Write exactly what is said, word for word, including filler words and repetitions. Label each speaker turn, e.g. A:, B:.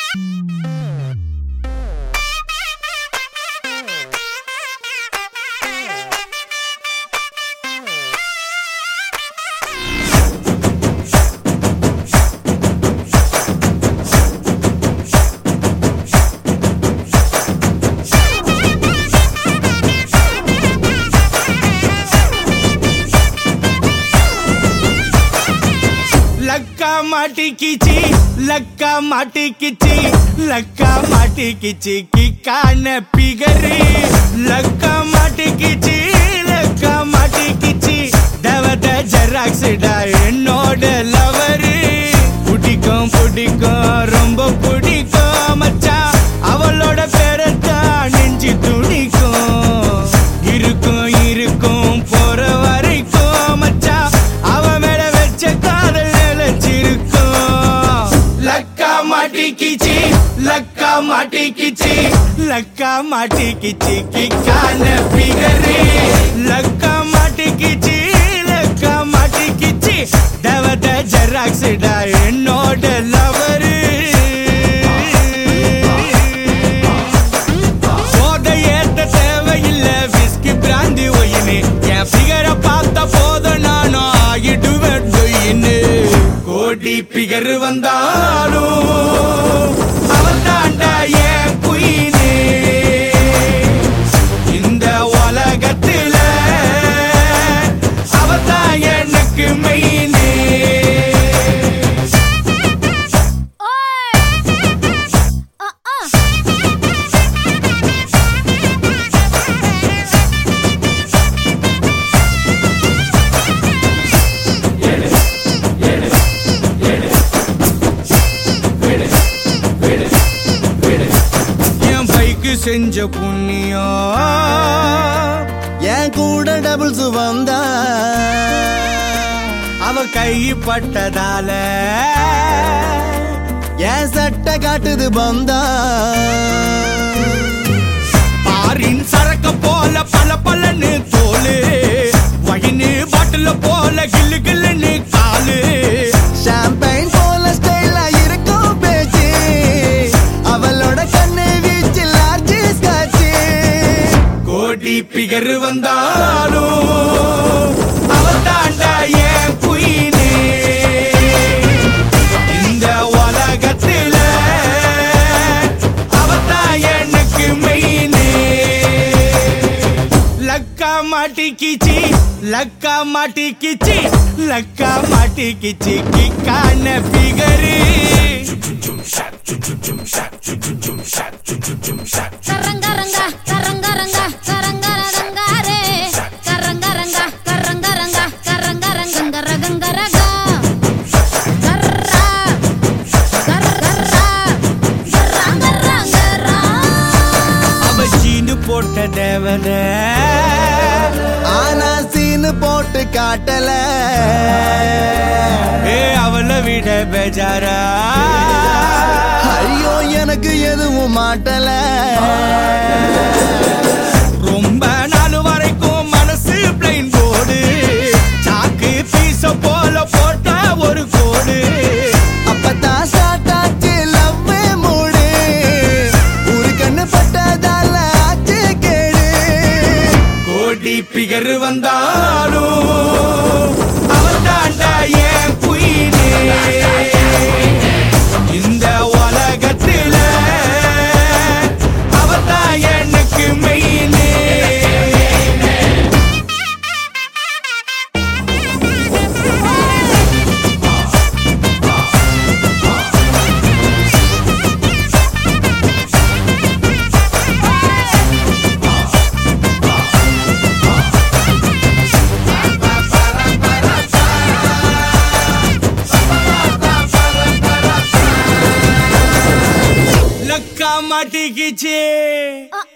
A: माटी किची लक्का माटी किची लक्का माटी किची की कान पिगरी लक्का माटी किची लक्का माटी किची दवद जराक्स डाय नोड लवरी पुडिकों पुडिकों ரொம்ப புடிக்கும் மச்சான் அவளோட பேரத்தா நெஞ்சி துடிக்கும் இருக்கும் இருக்கும் போற வரைக்கும் மச்சான் அவ மேல வெச்ச காதல் लक्का माटी किची लक्का माटी किची लक्का माटी किची की कान पिगरी लक्का माटी किची लक्का माटी किची दवद जराक्स डाय नोड लवरी போத ஏத்த தேவையில்லை விஸ்கி பிராந்தி ஒயினே என் பிகரை பார்த்த போதும் நானும் ஆகிடுவேன் டொயின்னு கோடி பிகர் வந்தாலும் அவன் தாண்டா என் குயினே இந்த உலகத்துல அவதான் எனக்கு மெயினே செஞ்ச புண்ணியம்
B: என் கூட டபுள்ஸ் வந்தா
A: அவ கை பட்டதால
B: என் சட்டை காட்டுது பந்தா
A: பாரின் சரக்க போல பல பலன்னு தோலு வயின்னு பாட்டில போல கில்லு கில்லுன்னு காலு
B: ஷாம்பைன் போல ஸ்டைலா இருக்கும் பேச்சு அவளோட கண்ணு
A: கோடி பிகர் வந்தாலும் அவன் தாண்டா என் குயினே இந்த உலகத்துல அவதான் எனக்கு மெயினே லக்கா மாட்டி கிச்சி லக்கா மாட்டி கிச்சி லக்கா மாட்டி கிச்சி की कान பிகரி
C: கரங்க ரங்க கரங்க ரங்க கரங்க ரங்க ரே கரங்க ரங்க கரங்க ரங்க கரங்க ரங்க ரங்க ரங்க கர்ரா கர்ரா கரங்க ரங்க
A: அவ சீனு போட்ட தேவத
B: ஆனா சீனு போட்டு காட்டல
A: ஏ அவள விட பேஜாரா
B: ஐயோ எனக்கு எதுவும் மாட்டல
A: ரொம்ப நாள் வரைக்கும் மனசு பிளைன் போடு சாக்கு பீச போல போட்ட ஒரு கோடு
B: அப்பதான் ஸ்டார்ட் ஆச்சு லவ் மூடு ஒரு கண்ணு பட்டதால ஆச்சு கேடு
A: கோடி பிகர் வந்தாலும் அவன் தாண்டா என் குயினே இந்த உலகத்துல அவதான் எனக்கு மெயினே लक्का माटी किची